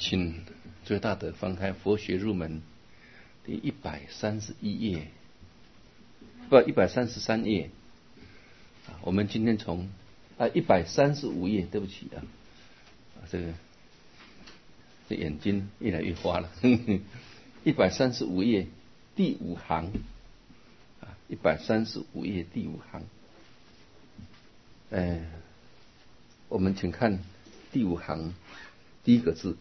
请最大的翻开《佛学入门》第131页，不，133页。我们今天从135页，对不起啊，这眼睛越来越花了。135页第5行，135页第5行。我们请看第5行第一个字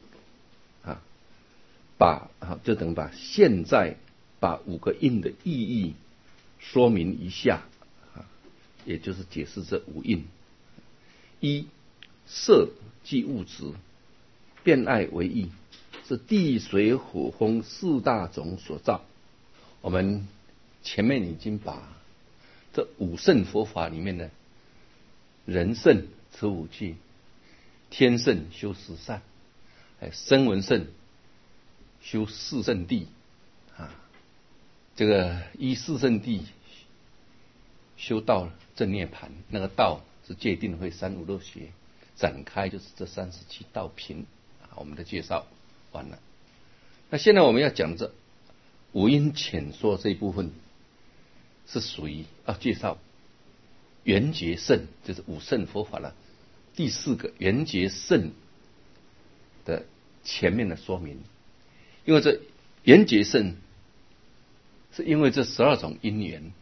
就等于把现在把5个印的意义说明一下也就是解释这5印。一，色即物质，变爱为意，是地水火风4大种所造。我们前面已经把这5圣佛法里面的人圣持5戒，天圣修10善，声闻圣修4圣谛这个依4圣谛修道正涅盘，那个道是戒定慧三无漏学，展开就是这37道品我们的介绍完了。那现在我们要讲这5因浅说这一部分，是属于介绍缘觉圣，就是5圣佛法了第4个缘觉圣的前面的说明。因为这缘觉圣是因为这12种因缘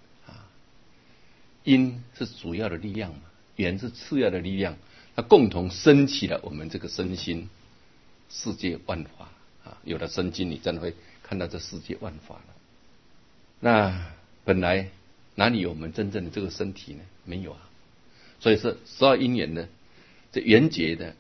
因是主要的力量嘛，缘是次要的力量，它共同升起了我们这个身心世界万法有了身心，你真的会看到这世界万法了。那本来哪里有我们真正的这个身体呢？没有所以是12因缘的这缘觉的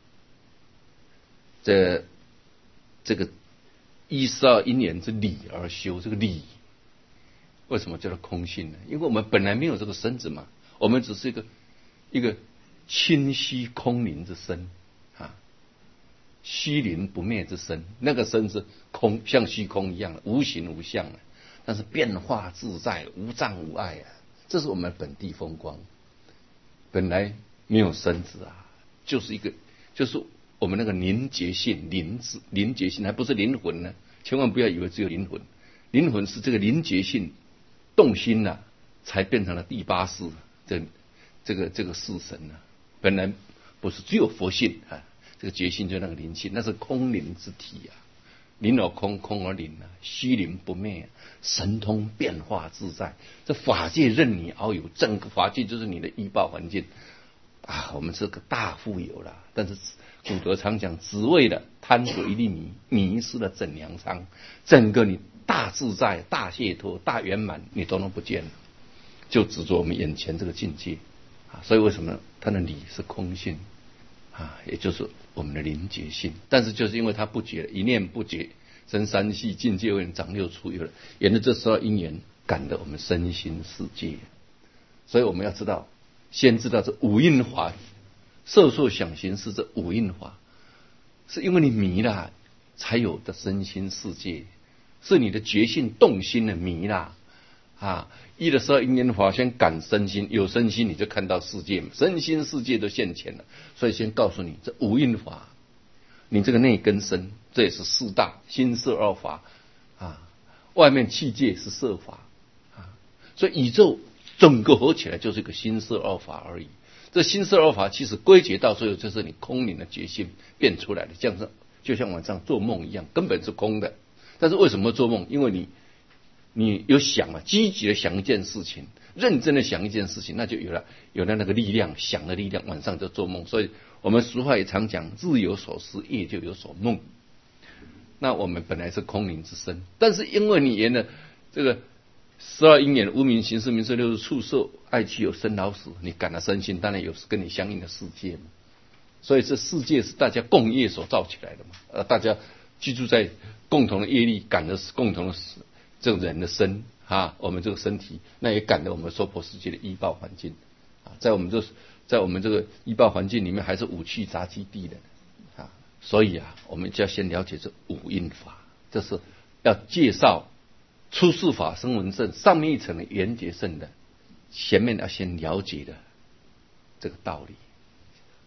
这个依12因缘之理而修，这个理为什么叫做空性呢？因为我们本来没有这个身子嘛，我们只是一个清虚空灵之身虚灵不灭之身，那个身是空，像虚空一样的无形无相但是变化自在，无障无碍这是我们本地风光。本来没有身子就是我们那个凝结性，凝结性还不是灵魂呢，千万不要以为只有灵魂，灵魂是这个凝结性动心才变成了第8识这个识神本来不是只有佛性这个觉性就那个灵性，那是空灵之体灵而空，空而灵虚灵不灭神通变化自在，这法界任你遨游，整个法界就是你的依报环境我们是个大富有了，但是古德常讲，只为了贪得一粒米，迷失了整粮仓，整个你大自在、大解脱、大圆满你都能不见了，就执着我们眼前这个境界所以为什么它的理是空性也就是我们的灵觉性。但是就是因为它不觉了，一念不觉生3系，境界为人长6出，沿着这12因缘感得我们身心世界。所以我们要知道，先知道这5因法，色受想行识这5因法，是因为你迷了才有的身心世界，是你的觉性动心的迷了依了12因缘法先感身心，有身心你就看到世界，身心世界都现前了。所以先告诉你这5因法，你这个内根身，这也是4大心色2法外面器界是色法所以宇宙整个合起来就是一个心色2法而已。这心色2法其实归结到最后就是你空灵的觉性变出来的，就像晚上做梦一样，根本是空的。但是为什么做梦？因为你有想积极的想一件事情，认真的想一件事情，那就有了那个力量，想的力量，晚上就做梦。所以我们俗话也常讲，日有所思，夜就有所梦。那我们本来是空灵之身，但是因为你沿了这个12因缘，无明行识名色六识触受爱趣有生老死，你感了身心，当然有跟你相应的世界嘛。所以这世界是大家共业所造起来的嘛，大家居住在共同的业力，感的是共同的这个人的身我们这个身体，那也感得我们娑婆世界的依报环境在我们这个依报环境里面，还是五趣杂基地的所以我们就要先了解这5因法，这是要介绍出世法声闻圣上面一层的缘觉圣的，前面要先了解的这个道理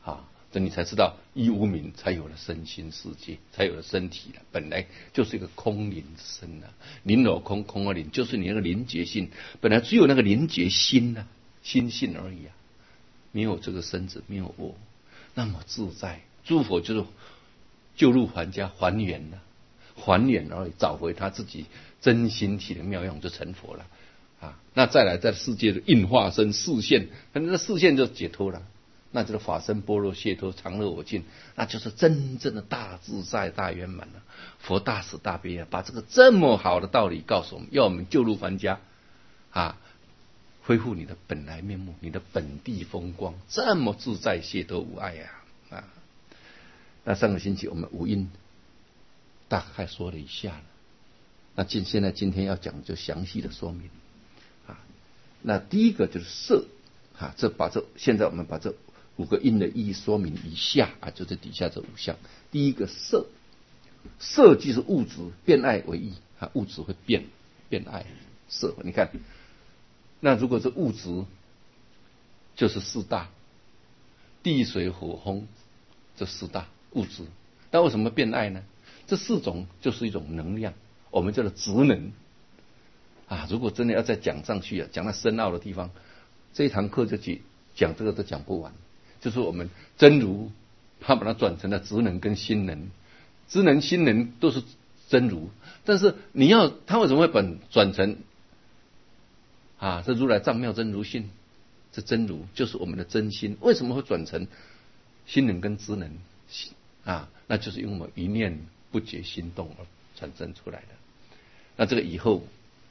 这你才知道依无明才有了身心世界，才有了身体了，本来就是一个空灵之身啊，灵而空，空而灵，就是你那个灵觉性，本来只有那个灵觉心啊，心性而已啊，没有这个身子，没有我，那么自在。诸佛就是救入还家，还原了，还原而已，找回他自己真心体的妙用，就成佛了啊。那再来在世界的应化身视现，那视现就解脱了。那就是法身般若解脱常乐我净，那就是真正的大自在大圆满了。佛大慈大悲啊，把这个这么好的道理告诉我们，要我们救入还家啊，恢复你的本来面目，你的本地风光，这么自在解脱无碍啊。那上个星期我们五音大概说了一下了，那现在今天要讲就详细的说明啊。那第一个就是色啊，现在我们把这5个音的意义说明一下啊，就是底下这5项。第一个色，色即是物质变爱为意啊，物质会变爱色。你看，那如果是物质，就是四大，地水火风这四大物质。那为什么变爱呢？这4种就是一种能量，我们叫做职能啊。如果真的要再讲上去啊，讲到深奥的地方，这一堂课就讲这个都讲不完。就是我们真如，他把它转成了职能跟心能，职能心能都是真如，但是他为什么会转成啊？这如来藏妙真如性，这真如就是我们的真心，为什么会转成心能跟职能啊？那就是因为我们一念不觉心动而产生出来的。那这个以后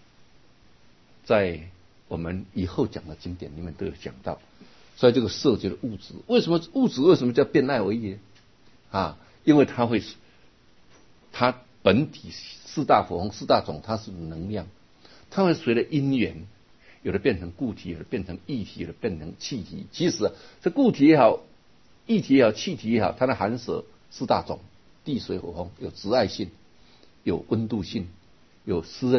在我们以后讲的经典里面都有讲到。所以这个色就是物质，为什么物质为什么叫变爱为意啊？因为它本体4大火风4大种，它是能量，它会随着因缘，有的变成固体，有的变成液体，有的变成气体。其实这固体也好，液体也好，气体也好，它的含舍4大种，地水火风，有直爱性，有温度性，有湿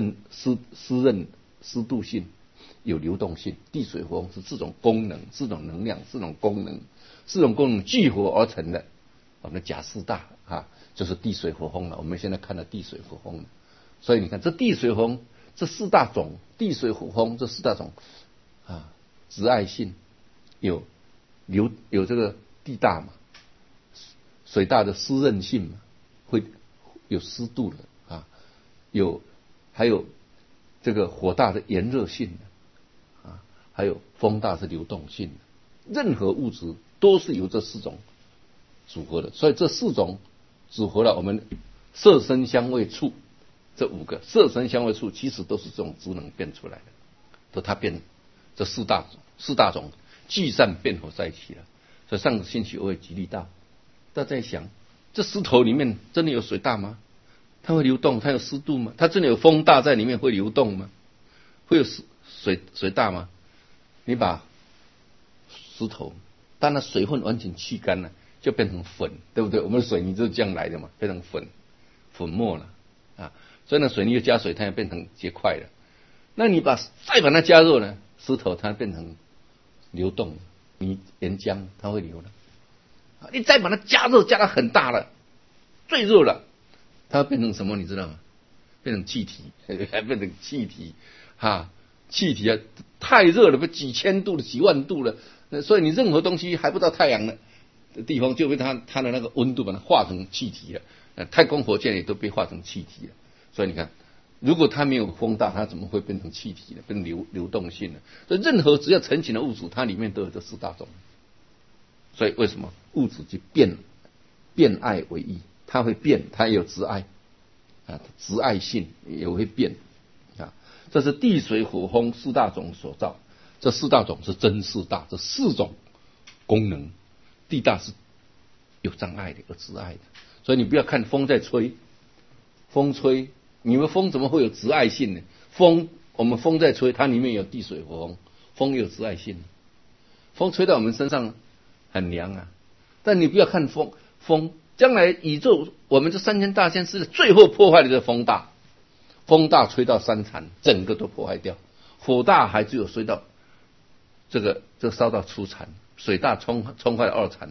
度性，有流动性。地水火风是4种功能，4种能量，4种功能聚合而成的我们的假4大啊，就是地水火风了。我们现在看到地水火风了，所以你看这地水火风这4大种，地水火风这4大种啊，直爱性，有这个地大嘛，水大的湿润性嘛，会有湿度的啊，还有这个火大的炎热性的啊，还有风大是流动性的。任何物质都是由这4种组合的，所以这4种组合了我们色声香味触这5个，色声香味触其实都是这种职能变出来的，都它变这四大种聚散变合在一起了。所以上个星期我也举例到，大家在想，这石头里面真的有水大吗？它会流动，它有湿度吗？它真的有风大在里面会流动吗？会有水大吗？你把石头，当它水分完全去干了，就变成粉，对不对？我们的水泥就是这样来的嘛，变成粉末了啊。所以呢，水泥又加水，它也变成结块了。那你再把它加热呢，石头它变成流动，你岩浆它会流了。你再把它加热，加到很大了，最热了，它会变成什么？你知道吗？变成气体，还变成气体哈，气体啊，太热了，不几千度了，几万度了。所以你任何东西还不到太阳的地方，就被它的那个温度把它化成气体了。太空火箭也都被化成气体了。所以你看，如果它没有风大，它怎么会变成气体呢？变成流动性呢？所以任何只要成型的物质，它里面都有这4大种。所以为什么物质就变爱为意？它会变，它也有直爱啊，直爱性也会变啊。这是地水火风4大种所造。这4大种是真4大，这4种功能，地大是有障碍的，有直爱的。所以你不要看风在吹，风吹，你们风怎么会有直爱性呢？我们风在吹，它里面有地水火风，风有直爱性。风吹到我们身上很凉啊，但你不要看风，将来宇宙我们这3000大千世界最后破坏的就是风大吹到3禅，整个都破坏掉。火大还只有吹到这烧到初禅，水大冲坏了2禅，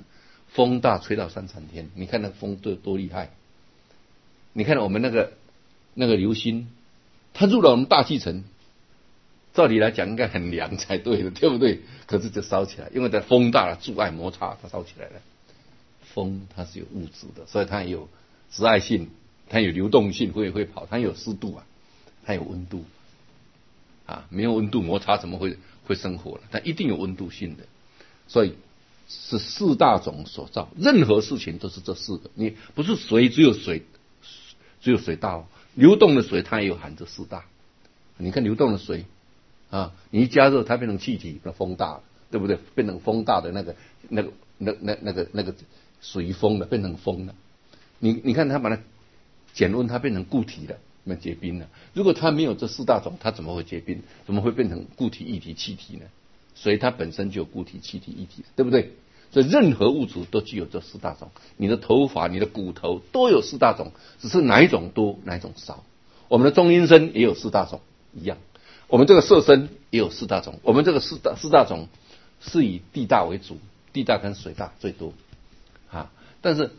风大吹到三产天，你看那个风多厉害！你看我们那个流星，它入了我们大气层，照理来讲应该很凉才对的，对不对？可是就烧起来，因为它风大了，阻碍摩擦，它烧起来了。风它是有物质的，所以它有直爱性，它有流动性，会跑，它有湿度啊，它有温度啊，没有温度摩擦怎么会生火了？它一定有温度性的，所以是四大种所造，任何事情都是这四个。你不是水只有水大哦，流动的水它也有含这四大。你看流动的水啊，你一加热它变成气体，那风大了，对不对？变成风大的那个属于风的，变成风了。你看它把它减温，它变成固体了，那结冰了。如果它没有这四大种，它怎么会结冰？怎么会变成固体、液体、气体呢？水它本身就有固体、气体、液体，对不对？所以任何物质都具有这四大种。你的头发、你的骨头都有四大种，只是哪一种多，哪一种少。我们的中阴身也有四大种一样，我们这个色身也有四大种。我们这个四大种是以地大为主，地大跟水大最多啊。但是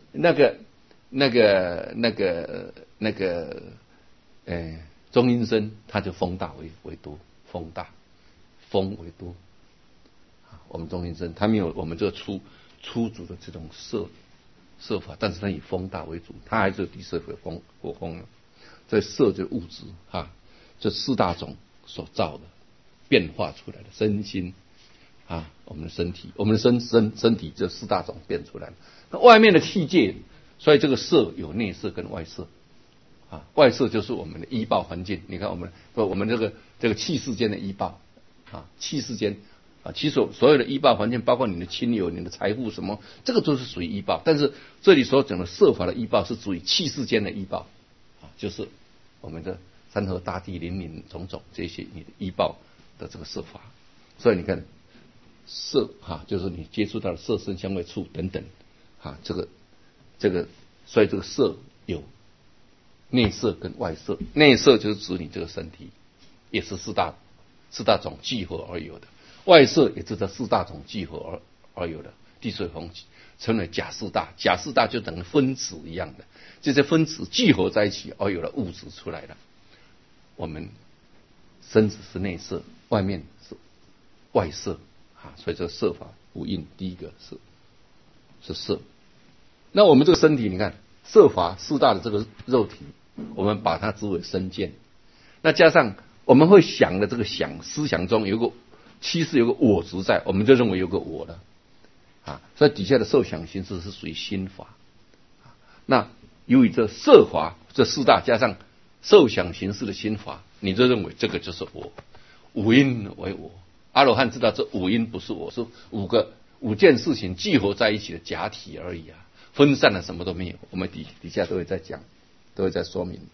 中阴身它就风大为多，风为多。我们中阴身它没有我们这个粗足的这种色法，但是它以风大为主，它还是有地色火风的。所以色就是物质这四大种所造的变化出来的身心我们的身体，我们的身体这四大种变出来的。那外面的器界，所以这个色有内色跟外色外色就是我们的依报环境。你看我们这个气世间的依报气世间其实所有的依报环境，包括你的亲友、你的财富什么，这个都是属于依报。但是这里所讲的色法的依报是属于气世间的依报就是我们的山河大地、林林种种这些你的依报的这个色法。所以你看色就是你接触到的色声香味触等等这个所以这个色有内色跟外色。内色就是指你这个身体，也是四大种聚合而有的。外色也是这四大种聚合而有的。地水风称为假四大，假四大就等于分子一样的，这些分子聚合在一起而有了物质出来了。我们身子是内色，外面是外色所以这个色法五蕴，第一个是色。那我们这个身体，你看色法四大的这个肉体，我们把它之为身见。那加上我们会想的这个思想中有个其实有个我执在，我们就认为有个我了所以底下的受想行识是属于心法那由于这色法这四大加上受想行识的心法，你就认为这个就是我，五阴为我。阿罗汉知道这五阴不是我，是五件事情聚合在一起的假体而已分散了什么都没有。我们底下都会在讲，都会在说明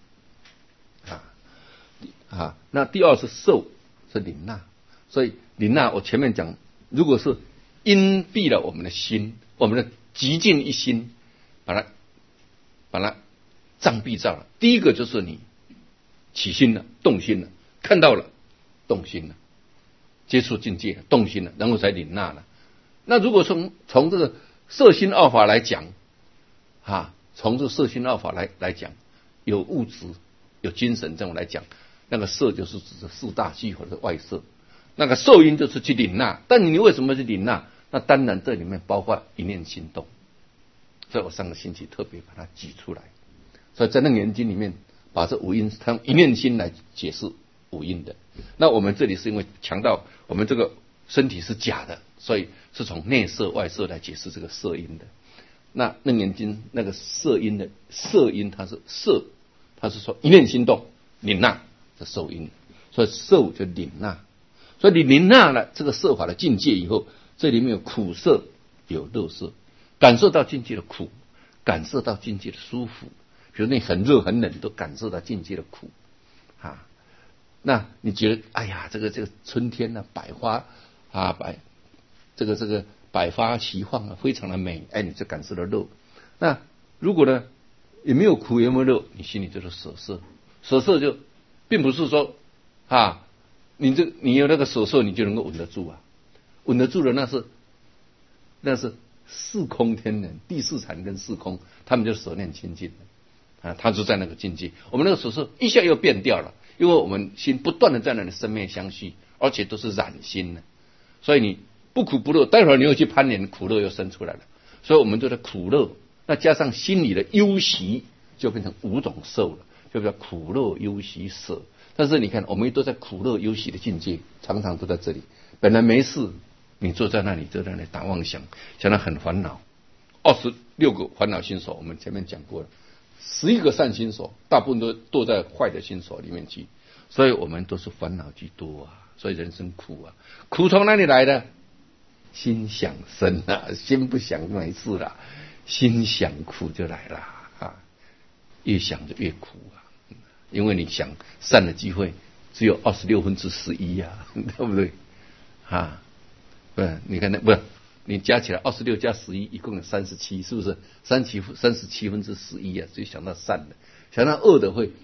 那第二是受，是领纳。所以领纳我前面讲，如果是因蔽了我们的心，我们的极尽一心，把它障蔽照了。第一个就是你起心了，动心了，看到了，动心了，接触境界了，动心了，然后才领纳了。那如果从这个色心二法来讲从这个色心二法来讲，有物质有精神这种来讲，那个色就是指着四大聚合的外色，那个受因就是去领纳。但你为什么去领纳？那当然这里面包括一念心动，所以我上个星期特别把它举出来。所以在那个眼睛里面把这五阴，它用一念心来解释五阴的。那我们这里是因为强调我们这个身体是假的，所以是从内色外色来解释这个色阴的。那眼睛那个色阴的色阴，它是色，它是说一念心动领纳这受阴，所以受就领纳。所以你领纳了这个色法的境界以后，这里面有苦色有乐色，感受到境界的苦，感受到境界的舒服。比如你很热很冷，都感受到境界的苦那你觉得哎呀，这个春天百花这个百花齐放非常的美，你就感受到乐。那如果呢也没有苦也没有乐，你心里就是舍色。舍色就并不是说你有那个舍色你就能够稳得住稳得住的那是四空天人，第四禅跟四空，他们就舍念清净了啊，他就在那个境界。我们那个时候一下又变掉了，因为我们心不断的在那里生灭相续，而且都是染心的，所以你不苦不乐，待会儿你又去攀缘，苦乐又生出来了。所以我们就在苦乐，那加上心里的忧喜，就变成五种受了，就叫苦乐忧喜舍。但是你看，我们都在苦乐忧喜的境界，常常都在这里。本来没事，你坐在那里打妄想，想得很烦恼。26个烦恼心所，我们前面讲过了，11个善心所，大部分都在坏的心所里面去，所以我们都是烦恼居多啊。所以人生苦啊，苦从哪里来的？心想生啊，心不想没事了，心想苦就来了啊，越想就越苦啊，因为你想善的机会只有11/26啊，对不对啊？不是，你看不是，你加起来26加11一共有37，是不是37/11啊？所以想到善的，想到恶的会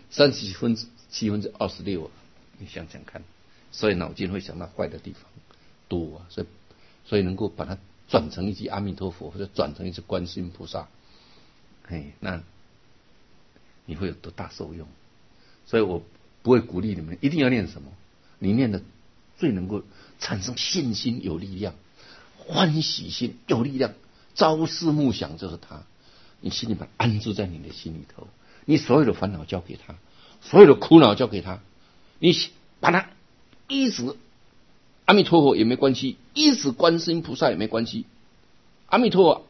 37/26啊，你想想看，所以脑筋会想到坏的地方多啊，所以能够把它转成一句阿弥陀佛，或者转成一句观世音菩萨，那你会有多大受用？所以我不会鼓励你们一定要念什么，你念的最能够产生信心有力量，欢喜心有力量，朝思暮想就是它，你心里把它安住在你的心里头，你所有的烦恼交给他，所有的苦恼交给他，你把它一直阿弥陀佛也没关系，一直观世音菩萨也没关系。阿弥陀佛、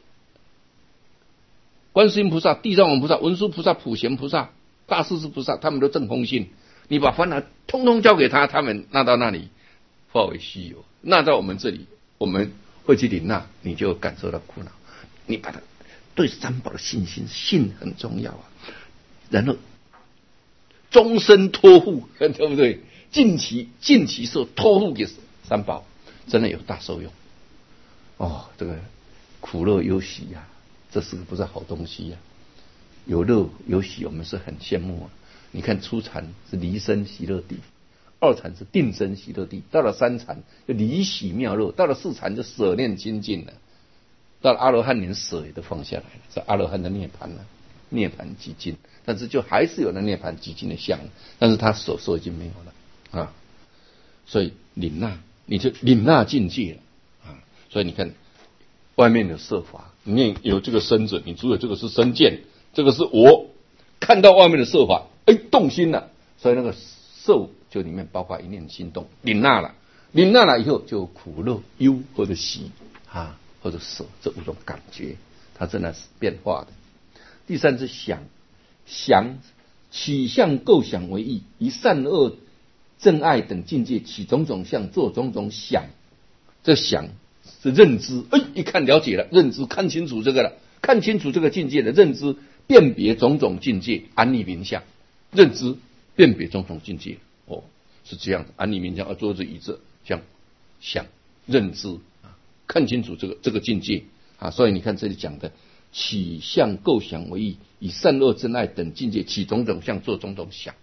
观世音菩萨、地藏王菩萨、文殊菩萨、普贤菩萨、大势至菩萨，他们都正空性。你把烦恼通通交给他，他们纳到那里化为虚有。纳到我们这里，我们会去领纳，你就感受到苦恼。你把它对三宝的信心，信很重要啊。然后终身托付，对不对？尽其受托付给三宝，真的有大受用哦。这个苦乐忧喜呀，这是不是好东西呀？有乐有喜，我们是很羡慕啊。你看初禅是离生喜乐地，二禅是定生喜乐地，到了三禅就离喜妙乐，到了四禅就舍念清净了，到了阿罗汉连舍也都放下来了，是阿罗汉的涅槃了，涅槃寂静。但是就还是有那涅槃寂静的相，但是他所说已经没有了啊。所以领纳，你就领纳境界了啊！所以你看，外面的色法，你有这个身子，你除了这个是身见，这个是我看到外面的色法，动心了，所以那个受就里面包括一念心动，领纳了，领纳了以后就苦乐忧或者喜啊，或者舍这五种感觉，它真的是变化的。第三是想起相构想为意，以善恶正爱等境界起种种相，做种种想。这想是认知，一看了解了，认知看清楚这个了，看清楚这个境界的认知，辨别种种境界，安立名相，认知辨别种种境界，是这样的，安立名相，桌子椅子这样想认知啊，看清楚这个境界啊。所以你看这里讲的起相构想为意，以善恶正爱等境界起种种相，做种种想。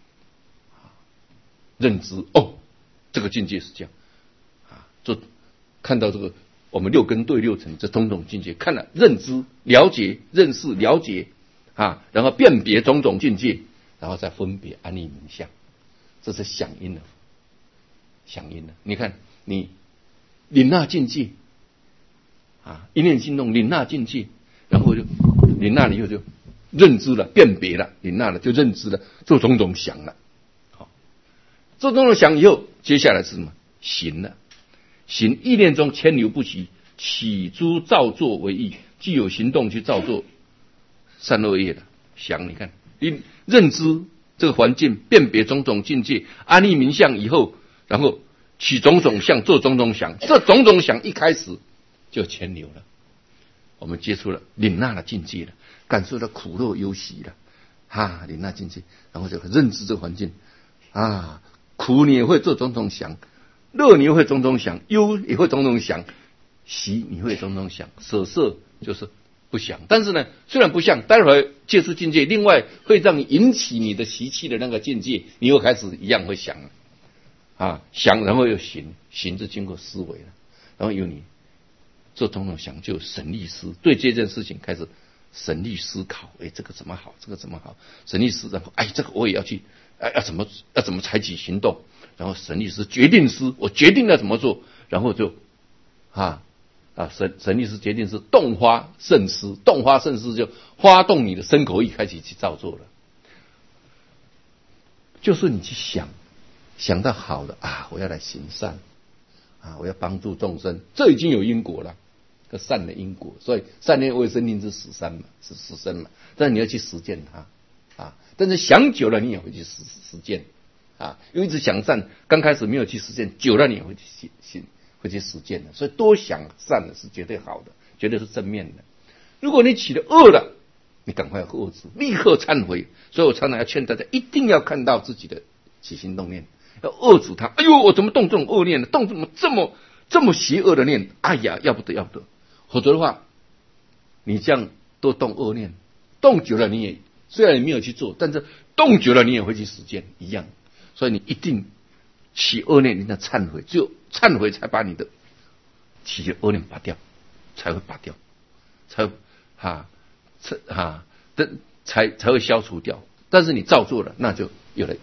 认知这个境界是这样啊，就看到这个我们六根对六尘这种种境界，看了认知了解认识了解啊，然后辨别种种境界，然后再分别安立名相，这是响应了。你看你领纳境界啊，一念心动领纳境界，然后就领纳了以后就认知了辨别了，领纳了就认知了，做种种想了。做种种想以后，接下来是什么？行了。行意念中牵流不息，起诸造作为意，既有行动去造作善恶业的想。你看，你认知这个环境，辨别种种境界，安立名相以后，然后起种种相，做种种想。这种种想一开始就牵流了，我们接触了领纳了境界了，感受到苦乐忧喜了，领纳境界，然后就认知这个环境啊。苦你也会做种种想，乐你也会种种想，忧也会种种想，喜你会种种想，舍色就是不想。但是呢，虽然不想，待会儿接触境界，另外会让你引起你的习气的那个境界，你又开始一样会想想，然后又行，行就经过思维了，然后有你做种种想，就省力思，对这件事情开始省力思考，这个怎么好，这个怎么好，省力思，然后这个我也要去，要怎么采取行动，然后省力思决定思，我决定了怎么做，然后就省力思决定思动发慎思，动发慎思就发动你的身口意开始去照做了，就是你去想到好的我要来行善我要帮助众生，这已经有因果了，个善的因果，所以善念未生令是死生嘛，但是你要去实践它但是想久了你也会去实践因为一直想善，刚开始没有去实践，久了你也会去实践的，所以多想善的是绝对好的，绝对是正面的。如果你起了恶了，你赶快遏制，立刻忏悔。所以我常常要劝大家，一定要看到自己的起心动念，要遏制它。我怎么动这种恶念呢？动怎么这么邪恶的念？要不得，否则的话，你这样都动恶念，动久了你也虽然你没有去做，但是动久了你也会去实践一样。所以你一定起恶念，你要忏悔，只有忏悔才把你的起的恶念拔掉，才会拔掉，才会消除掉。但是你照做了，那就有了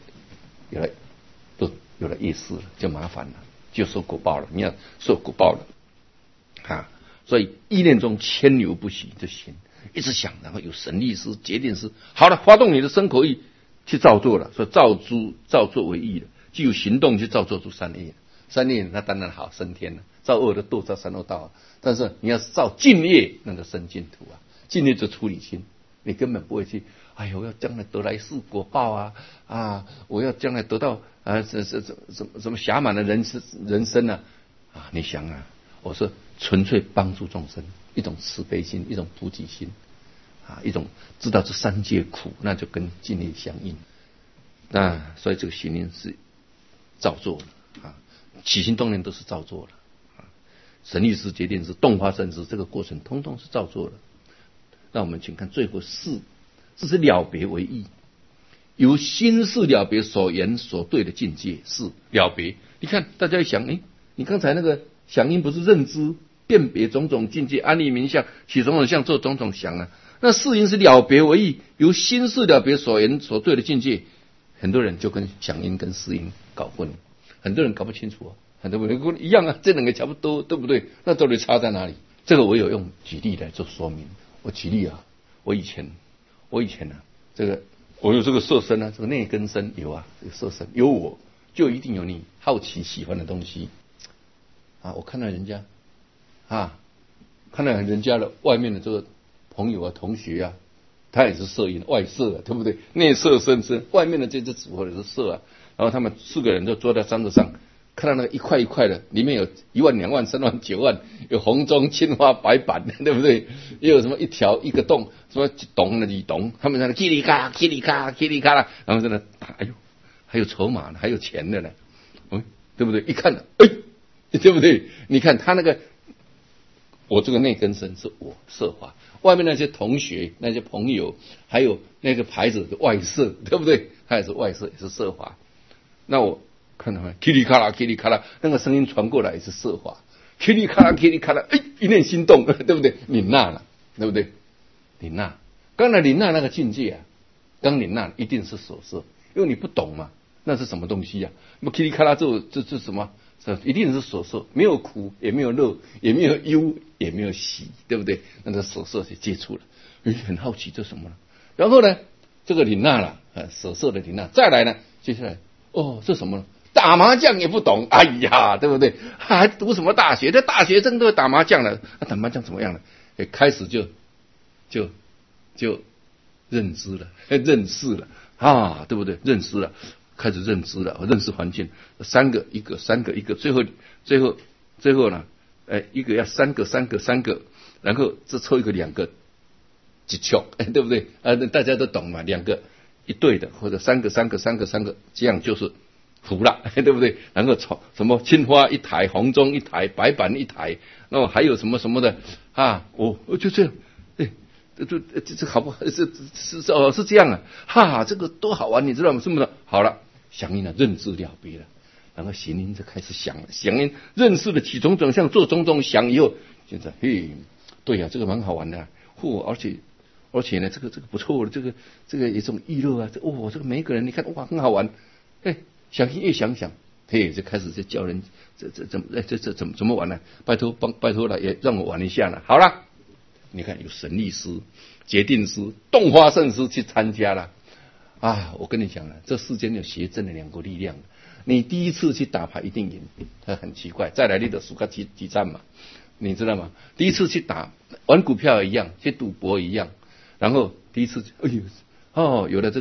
意识了，就麻烦了，就受果报了。你要受果报了所以意念中牵流不息就行，一直想，然后有神力思、决定思，好了，发动你的身口意去照做了，所以照做为义了，既有行动去照做出善业，善业那当然好升天了，造恶的堕造三恶道但是你要是造净业，那个生净土净业就出离心，你根本不会去我要将来得来世果报我要将来得到什么暇满的人生你想我是纯粹帮助众生，一种慈悲心，一种菩提心一种知道这三界苦，那就跟净业相应。那所以这个行念是照做了起心动念都是照做了神力思、决定思、动发慎思，这个过程通通是照做了。那我们请看最后四，这是了别为义，由心事了别所言所对的境界是了别。你看大家一想你刚才那个响应不是认知辨别种种境界，安立名相，起种种相，做种种想那四因是了别为义，由心事了别所言所对的境界。很多人就跟响应跟四因搞混了，很多人搞不清楚很多人一样这两个差不多，对不对？那到底差在哪里？这个我有用举例来做说明。我举例我以前这个我有这个色身这个内根身有这个色身有我，就一定有你好奇喜欢的东西我看到人家看到人家的外面的这个朋友同学他也是色因外色对不对？内色身身，外面的这只组合也是色然后他们4个人就坐在山子上，看到那个一块一块的，里面有1万、2万、3万、9万，有红中青花白板，对不对？也有什么一个洞，什么1洞2洞，他们在那叽里咔啦叽里咔啦叽里咔啦，然后在那打，还有筹码呢，还有钱的呢，对不对？一看对不对？你看他那个，我这个内根身是我色法，外面那些同学、那些朋友，还有那个牌子的外色，对不对？它也是外色，也是色法。那我看到噼里咔啦噼里咔啦，那个声音传过来也是色法，噼里咔啦噼里咔啦，一念心动，对不对？领纳了，对不对？领纳，刚才领纳那个境界刚领纳一定是所色，因为你不懂嘛，那是什么东西那么噼里咔啦这什么？一定是所受，没有苦，也没有乐，也没有忧，也没有喜，对不对？那个所受就接触了，很好奇这什么呢？然后呢，这个领纳了，所受的领纳，再来呢，接下来这什么呢？打麻将也不懂，对不对？还读什么大学？这大学生都会打麻将了，打麻将怎么样了？开始就认知了，认识了对不对？认识了。开始认知了，认识环境，3个一个，3个一个，最后呢，一个要3个，然后这凑一个2个，1撮，对不对？大家都懂嘛，2个一对的，或者3个，这样就是符了，对不对？然后什么青花1台，红中1台，白板1台，那么还有什么什么的就这样，这好不好？是这样这个多好玩，你知道吗？是不是？好了。响应了，认知了别了，然后行因就开始想了。响应认识了起种种相，做种种想以后， 现在嘿，对呀、这个蛮好玩的、啊，而且呢，这个不错的，这个有一种娱乐啊，这个每一个人你看哇很好玩，哎，越想，嘿，就开始就教人怎么玩呢、拜托了，也让我玩一下了。好了，你看有神力师、决定师、动花圣师去参加了啊！我跟你讲了，这世间有邪正的两个力量。你第一次去打牌一定赢，它很奇怪。再来你得输个几战嘛，你知道吗？第一次去玩股票一样，去赌博一样。然后第一次，有了这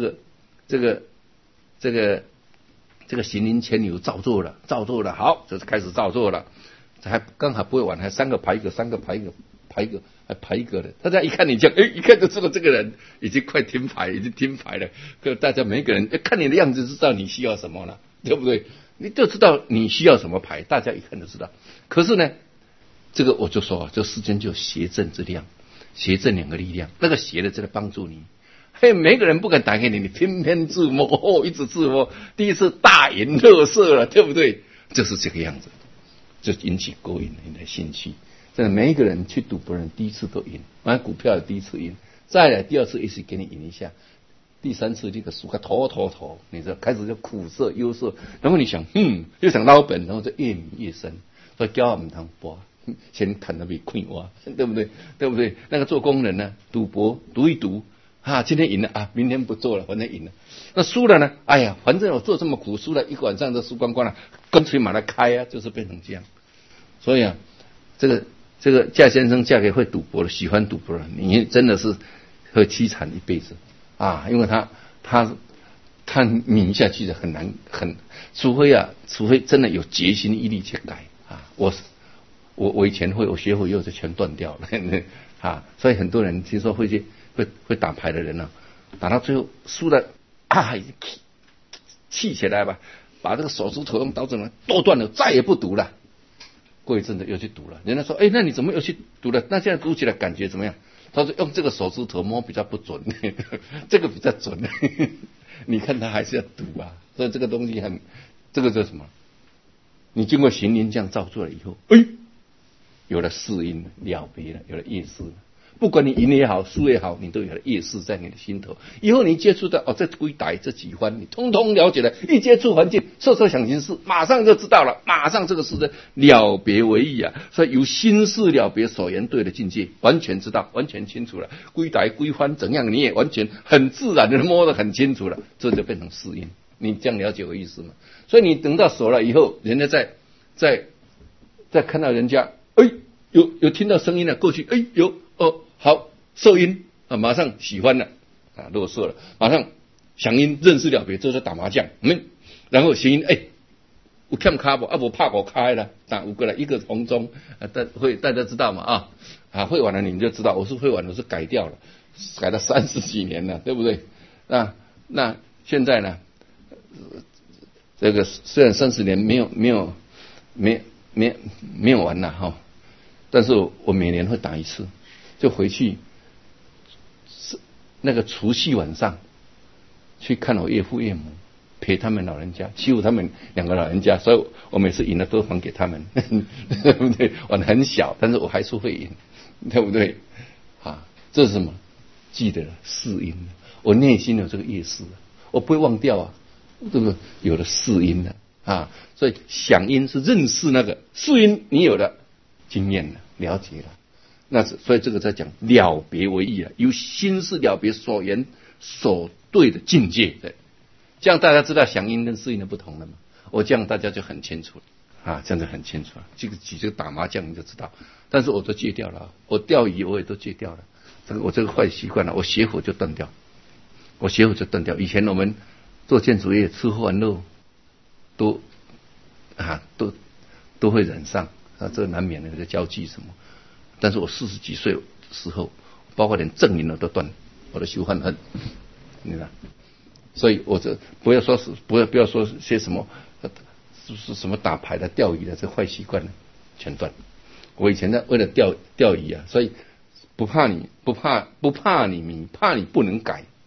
个行云千牛照做了，好，就是开始照做了。还刚好不会玩，还3个牌一个，还牌一个的。大家一看你这样，一看就知道这个人已经快听牌了。可大家每个人看你的样子，知道你需要什么了，对不对？你就知道你需要什么牌，大家一看就知道。可是呢，这个我就说啊，这世间就有邪正之量，邪正两个力量，那个邪的在帮助你。嘿，每个人不敢打给你，你偏偏自摸，一直自摸，第一次大赢乐色了，对不对？就是这个样子，就引起勾引你的兴趣。真的，每一个人去赌博人第一次都赢，玩股票的第一次赢，再来第二次也许给你赢一下，第三次这个输个头，你知道开始就苦涩忧涩，然后你想又想捞本，然后就越迷越深，所以叫我们当博。先看那边亏哇，对不对？那个做工人呢，赌博赌一赌啊，今天赢了啊，明天不做了，反正赢了。那输了呢？哎呀，反正我做这么苦，输了一个晚上都输光光了，干脆把它开啊，就是变成这样。所以啊，这个嫁先生嫁给会赌博的、喜欢赌博的，你真的是会凄惨一辈子啊，因为他抿下去的很难，除非真的有决心毅力去改啊，我以前我学会以后就全断掉了啊，所以很多人听说会打牌的人呢、打到最后输了啊，气起来吧，把这个手指头用刀子呢剁断了，再也不赌了。过一阵子又去赌了，人家说，那你怎么又去赌了？那现在赌起来感觉怎么样？他说用这个手指头摸比较不准，这个比较准。你看他还是要赌啊，所以这个东西这个叫什么？你经过行云这样照做了以后，有了世音了别了，有了业识了。不管你赢也好，输也好，你都有了业识在你的心头。以后你接触到这归歹这几番，你通通了解了。一接触环境，色想行识，马上就知道了，马上这个事的了别为义啊。所以由心事了别所言对的境界，完全知道，完全清楚了。归歹归欢怎样，你也完全很自然的摸得很清楚了，这就变成世音。你这样了解我意思吗？所以你等到熟了以后，人家再看到人家，有听到声音了，过去，好，受音啊，马上喜欢了啊，落色了，马上响应认识了别，这是打麻将，然后行音，有欠卡不？不怕我开了，打5个了，一个红中，大家知道嘛会玩了你就知道，我是会玩，我是改掉了，改了30几年了，对不对？那现在呢？这个虽然30年没有玩了哈，但是我每年会打一次。就回去那个除夕晚上去看我岳父岳母，陪他们老人家，欺负他们2个老人家，所以我每次赢了都还给他们，对不对？我很小，但是我还是会赢，对不对？这是什么？记得了世音，我内心有这个业识，我不会忘掉啊，这个有了世音了所以响音是认识那个世音，你有了经验了，了解了。所以这个在讲了别为义由心事了别所言所对的境界，对，这样大家知道响音跟世音的不同了吗？我这样大家就很清楚了这样就很清楚了。这个打麻将你就知道，但是我都戒掉了，我钓鱼我也都戒掉了，我这个坏习惯了，我邪火就断掉，以前我们做建筑业吃喝玩乐都会染上这个难免的，在交际什么。但是我40几岁的时候，包括连正瘾都断，我的修汉恨，你知道？所以我这不要说些什么什么打牌的、钓鱼的这坏习惯呢，全断。我以前呢为了钓鱼所以不怕你迷，怕你不能改。